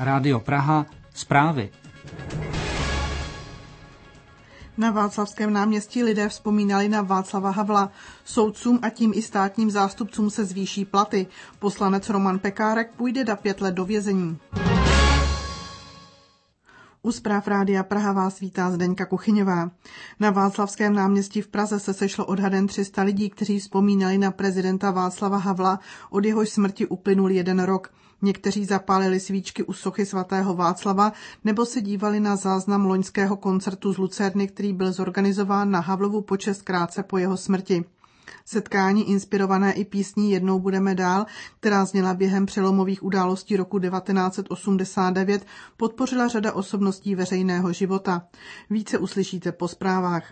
Rádio Praha, zprávy. Na Václavském náměstí lidé vzpomínali na Václava Havla. Soudcům a tím i státním zástupcům se zvýší platy. Poslanec Roman Pekárek půjde na 5 let do vězení. U zpráv Rádia Praha vás vítá Zdeňka Kuchyňová. Na Václavském náměstí v Praze se sešlo odhadem 300 lidí, kteří vzpomínali na prezidenta Václava Havla. Od jehož smrti uplynul 1 rok. Někteří zapálili svíčky u sochy svatého Václava nebo se dívali na záznam loňského koncertu z Lucerny, který byl zorganizován na Havlovu počest krátce po jeho smrti. Setkání inspirované i písní Jednou budeme dál, která zněla během přelomových událostí roku 1989, podpořila řada osobností veřejného života. Více uslyšíte po zprávách.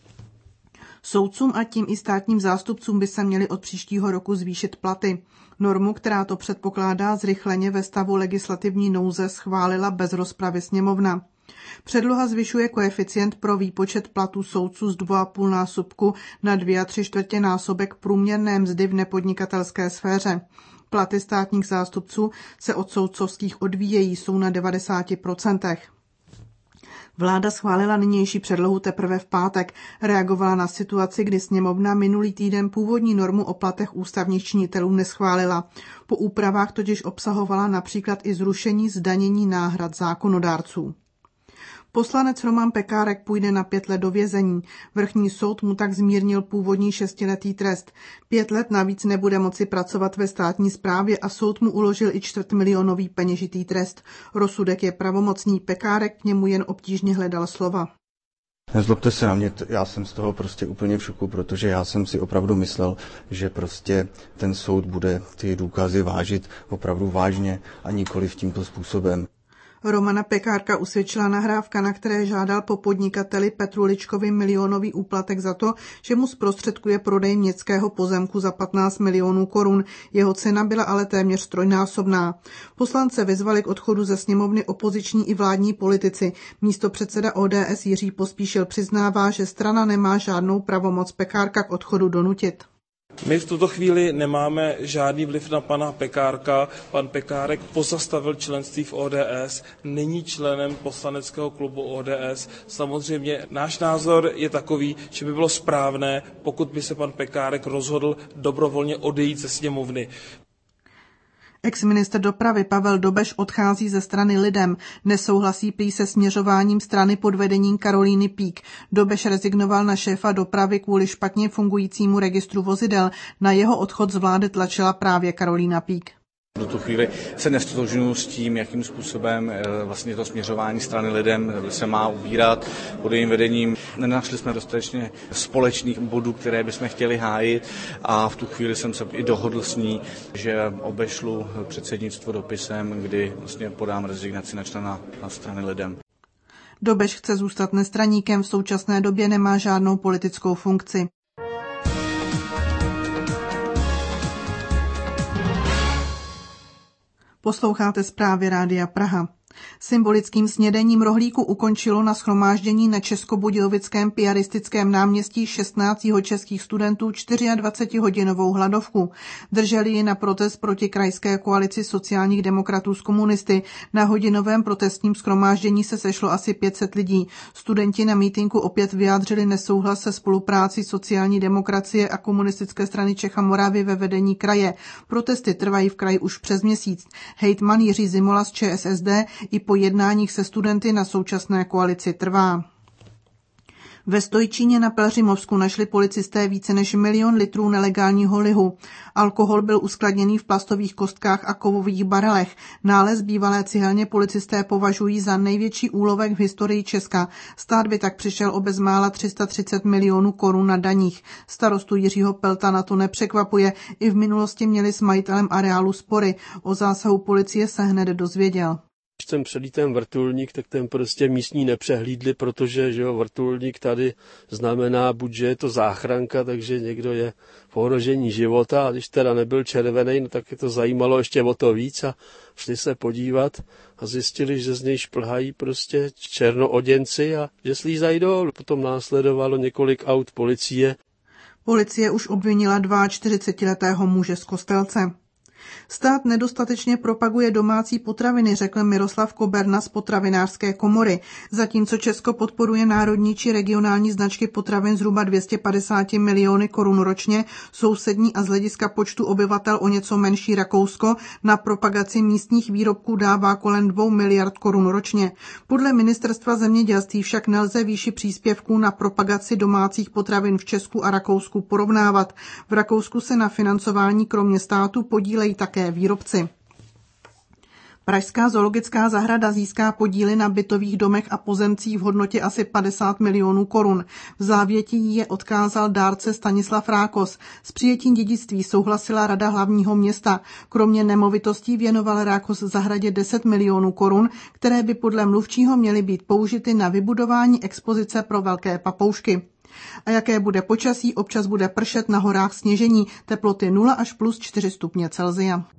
Soudcům a tím i státním zástupcům by se měly od příštího roku zvýšit platy. Normu, která to předpokládá, zrychleně ve stavu legislativní nouze schválila bez rozpravy sněmovna. Předloha zvyšuje koeficient pro výpočet platů soudců z 2,5násobku na 2 3/4 násobek průměrné mzdy v nepodnikatelské sféře. Platy státních zástupců se od soudcovských odvíjejí, jsou na 90%. Vláda schválila nynější předlohu teprve v pátek. Reagovala na situaci, kdy sněmovna minulý týden původní normu o platech ústavních činitelů neschválila. Po úpravách totiž obsahovala například i zrušení zdanění náhrad zákonodárců. Poslanec Roman Pekárek půjde na 5 let do vězení. Vrchní soud mu tak zmírnil původní 6letý trest. 5 let navíc nebude moci pracovat ve státní správě a soud mu uložil i 4milionový peněžitý trest. Rozsudek je pravomocný, Pekárek k němu jen obtížně hledal slova. Nezlobte se na mě, já jsem z toho prostě úplně v šoku, protože já jsem si opravdu myslel, že prostě ten soud bude ty důkazy vážit opravdu vážně a nikoliv tímto způsobem. Romana Pekárka usvědčila nahrávka, na které žádal po podnikateli Petru Ličkovi milionový úplatek za to, že mu zprostředkuje prodej městského pozemku za 15 milionů korun. Jeho cena byla ale téměř trojnásobná. Poslance vyzvali k odchodu ze sněmovny opoziční i vládní politici. Místopředseda ODS Jiří Pospíšil přiznává, že strana nemá žádnou pravomoc Pekárka k odchodu donutit. My v tuto chvíli nemáme žádný vliv na pana Pekárka. Pan Pekárek pozastavil členství v ODS, není členem poslaneckého klubu ODS. Samozřejmě náš názor je takový, že by bylo správné, pokud by se pan Pekárek rozhodl dobrovolně odejít ze sněmovny. Ex-ministr dopravy Pavel Dobeš odchází ze strany Lidem. Nesouhlasí prý se směřováním strany pod vedením Karolíny Pík. Dobeš rezignoval na šéfa dopravy kvůli špatně fungujícímu registru vozidel. Na jeho odchod z vlády tlačila právě Karolína Pík. Do tu chvíli se neztotožňuji s tím, jakým způsobem vlastně to směřování strany Lidem se má ubírat pod jejím vedením. Nenašli jsme dostatečně společných bodů, které bychom chtěli hájit a v tu chvíli jsem se i dohodl s ní, že obešlu předsednictvo dopisem, kdy vlastně podám rezignaci na člena strany Lidem. Dobeš chce zůstat nestraníkem, v současné době nemá žádnou politickou funkci. Posloucháte zprávy Rádia Praha. Symbolickým snědením rohlíku ukončilo na shromáždění na Českobudějovickém piaristickém náměstí 16 jihočeských studentů 24hodinovou hladovku. Drželi ji na protest proti krajské koalici sociálních demokratů s komunisty. Na hodinovém protestním shromáždění se sešlo asi 500 lidí. Studenti na mítinku opět vyjádřili nesouhlas se spolupráci sociální demokracie a komunistické strany Čech a Moravy ve vedení kraje. Protesty trvají v kraji už přes měsíc. Hejtman Jiří Zimola z ČSSD i po jednáních se studenty na současné koalici trvá. Ve Stojčíně na Pelhřimovsku našli policisté více než 1 milion litrů nelegálního lihu. Alkohol byl uskladněný v plastových kostkách a kovových barelech. Nález bývalé cihelně policisté považují za největší úlovek v historii Česka. Stát by tak přišel o bezmála 330 milionů korun na daních. Starostu Jiřího Pelta na to nepřekvapuje. I v minulosti měli s majitelem areálu spory. O zásahu policie se hned dozvěděl. Když jsem předí ten vrtulník, tak ten prostě místní nepřehlídli, protože že jo, vrtulník tady znamená buď, že je to záchranka, takže někdo je v ohrožení života, a když teda nebyl červený, no tak je to zajímalo ještě o to víc a šli se podívat a zjistili, že z něj šplhají prostě černooděnci a že slízají dolů. Potom následovalo několik aut policie. Policie už obvinila 42letého muže z Kostelce. Stát nedostatečně propaguje domácí potraviny, řekl Miroslav Koberna z Potravinářské komory. Zatímco Česko podporuje národní či regionální značky potravin zhruba 250 miliony korun ročně, sousední a z hlediska počtu obyvatel o něco menší Rakousko na propagaci místních výrobků dává kolem 2 miliard korun ročně. Podle ministerstva zemědělství však nelze výši příspěvků na propagaci domácích potravin v Česku a Rakousku porovnávat. V Rakousku se na financování kromě státu podílejí také výrobci. Pražská zoologická zahrada získá podíly na bytových domech a pozemcích v hodnotě asi 50 milionů korun. V závěti jí je odkázal dárce Stanislav Rákos. S přijetím dědictví souhlasila Rada hlavního města. Kromě nemovitostí věnoval Rákos zahradě 10 milionů korun, které by podle mluvčího měly být použity na vybudování expozice pro velké papoušky. A jaké bude počasí, občas bude pršet, na horách sněžení, teploty 0 až plus 4 stupně Celsia.